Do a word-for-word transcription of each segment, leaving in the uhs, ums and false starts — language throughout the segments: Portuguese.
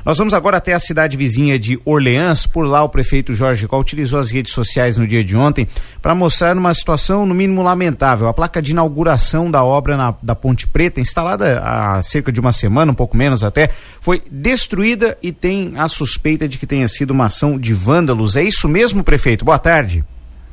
Nós vamos agora até a cidade vizinha de Orleans. Por lá, o prefeito Jorge Coll utilizou as redes sociais no dia de ontem para mostrar uma situação, no mínimo, lamentável. A placa de inauguração da obra na, da Ponte Preta, instalada há cerca de uma semana, um pouco menos até, foi destruída e tem a suspeita de que tenha sido uma ação de vândalos. É isso mesmo, prefeito? Boa tarde.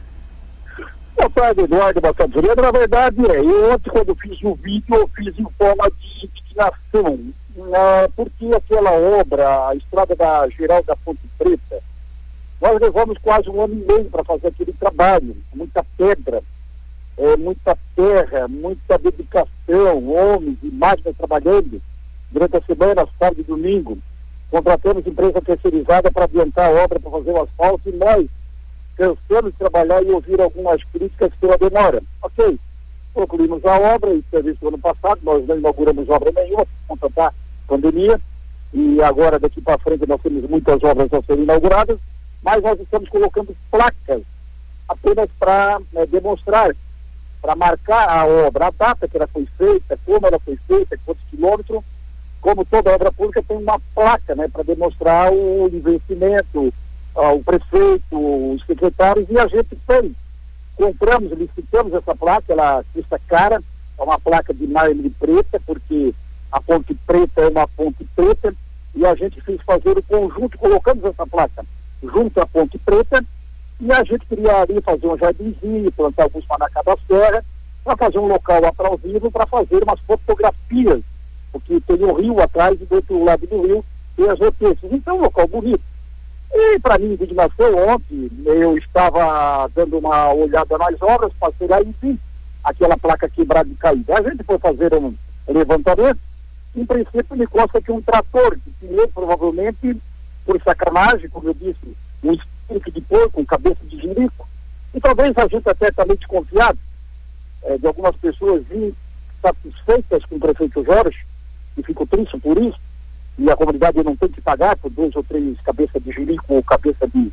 Boa tarde, Eduardo. Boa tarde, Juliana. Na verdade, é, eu ontem, quando fiz o vídeo, eu fiz em forma de indignação, né, porque aquela obra, a estrada da Geral da Ponte Preta, nós levamos quase um ano e meio para fazer aquele trabalho, muita pedra, é, muita terra, muita dedicação, homens e máquinas trabalhando durante a semana, tarde e domingo. Contratamos empresa terceirizada para adiantar a obra, para fazer o asfalto, e nós cansamos de trabalhar e ouvir algumas críticas pela demora. Ok, concluímos a obra, isso é visto no ano passado, nós não inauguramos obra nenhuma, por conta da pandemia, e agora daqui para frente nós temos muitas obras a serem inauguradas, mas nós estamos colocando placas apenas para né, demonstrar, para marcar a obra, a data que ela foi feita, como ela foi feita, quantos quilômetros. Como toda obra pública tem uma placa, né, para demonstrar o investimento, uh, o prefeito, os secretários, e a gente tem. Compramos, licitamos essa placa, ela custa cara, é uma placa de mármore preta, porque a Ponte Preta é uma ponte preta, e a gente fez fazer o conjunto, colocamos essa placa junto à Ponte Preta, e a gente queria ali fazer um jardinzinho, plantar alguns manacá da serra, para fazer um local aplausível, para fazer umas fotografias, porque tem o rio atrás e do outro lado do rio tem as roteças. Então, um local bonito. E, para minha indignação, ontem, eu estava dando uma olhada nas obras, passei lá e vi aquela placa quebrada e caída. A gente foi fazer um levantamento, em princípio me consta que um trator, que tirou provavelmente, por sacanagem, como eu disse, um espírito de porco, um cabeça de jirico. E talvez a gente até está meio desconfiado é, de algumas pessoas insatisfeitas com o prefeito Jorge, e fico triste por isso, e a comunidade não tem que pagar por dois ou três cabeças de jirico ou cabeça de,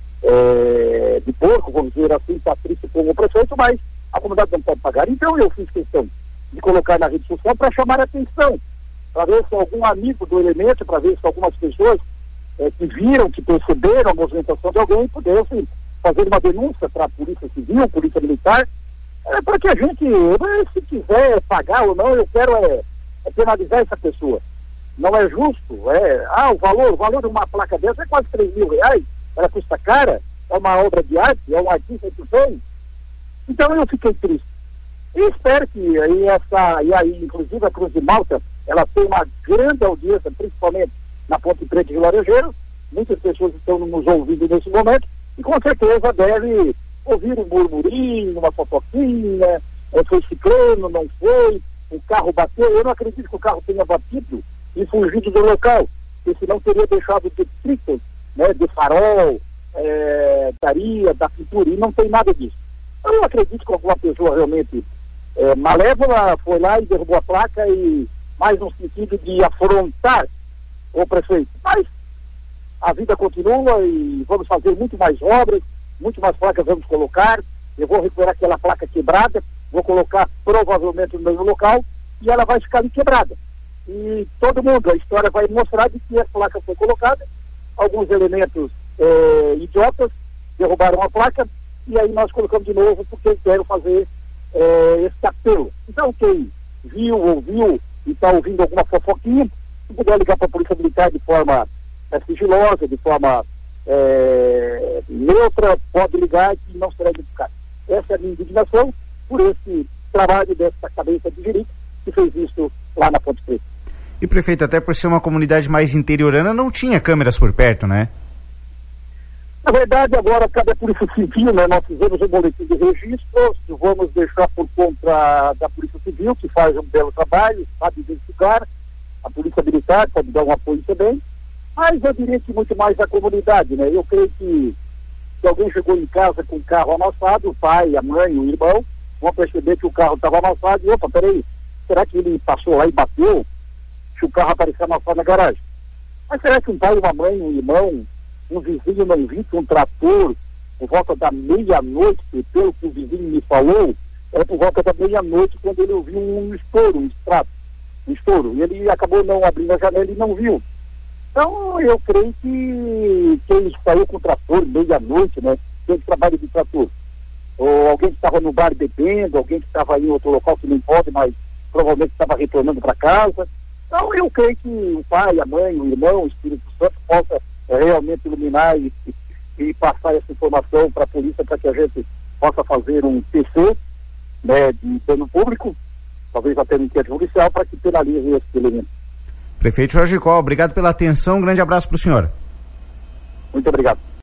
é, de porco, vamos dizer assim, está triste com o prefeito, mas a comunidade não pode pagar. Então eu fiz questão de colocar na rede social para chamar a atenção, para ver se algum amigo do elemento, para ver se algumas pessoas é, que viram, que perceberam a movimentação de alguém, pudessem fazer uma denúncia para a Polícia Civil, Polícia Militar, é, para que a gente, se quiser pagar ou não, eu quero é, é penalizar essa pessoa. Não é justo, é, ah, o valor, o valor de uma placa dessa é quase três mil reais, ela custa cara, é uma obra de arte, é um artista que fez. Então eu fiquei triste. E espero que aí essa, e aí inclusive a Cruz de Malta, ela tem uma grande audiência, principalmente na Ponte Preta de Laranjeiras. Muitas pessoas estão nos ouvindo nesse momento, e com certeza deve ouvir um murmurinho, uma fofoquinha, é, foi ciclano, não foi, o carro bateu. Eu não acredito que o carro tenha batido e fugido do local, porque senão teria deixado detritos, né, de farol, é, daria, da pintura, e não tem nada disso. Eu não acredito que alguma pessoa realmente é, malévola foi lá e derrubou a placa, e mais no sentido de afrontar o prefeito. Mas a vida continua e vamos fazer muito mais obras, muito mais placas vamos colocar. Eu vou recuperar aquela placa quebrada, vou colocar provavelmente no mesmo local, e ela vai ficar ali quebrada. E todo mundo, a história vai mostrar de que a placa foi colocada, alguns elementos é, idiotas derrubaram a placa, e aí nós colocamos de novo, porque eu quero fazer é, esse apelo. Então quem viu, ouviu e está ouvindo alguma fofoquinha, se puder ligar para a Polícia Militar de forma é, sigilosa, de forma é, neutra, pode ligar que não será identificado. Essa é a minha indignação por esse trabalho dessa cabeça de jirico que fez isso lá na Ponte Preta. E, prefeito, até por ser uma comunidade mais interiorana, não tinha câmeras por perto, né? Na verdade, agora cabe a Polícia Civil, né? Nós fizemos um boletim de registro, vamos deixar por conta da Polícia Civil, que faz um belo trabalho, sabe identificar, a Polícia Militar pode dar um apoio também, mas eu diria que muito mais a comunidade, né? Eu creio que se alguém chegou em casa com o carro amassado, o pai, a mãe, o irmão, vão perceber que o carro estava amassado e, opa, peraí, será que ele passou lá e bateu? Se o carro aparecer amassado na garagem. Mas será que um pai, uma mãe, um irmão, um vizinho não viu que um trator, por volta da meia-noite, pelo que o vizinho me falou, era por volta da meia-noite quando ele ouviu um estouro, um estrato, um estouro. E ele acabou não abrindo a janela e não viu. Então, eu creio que quem saiu com o trator meia-noite, né? Quem trabalha de trator, ou alguém que estava no bar bebendo, alguém que estava em outro local que não pode, mas provavelmente estava retornando para casa. Então, eu creio que o pai, a mãe, o irmão, o Espírito Santo possa é, realmente iluminar e, e, e passar essa informação para a polícia para que a gente possa fazer um T C, né, de dano público, talvez até no inquérito judicial, para que penalize esse elemento. Prefeito Jorge Coll, obrigado pela atenção, um grande abraço para o senhor. Muito obrigado.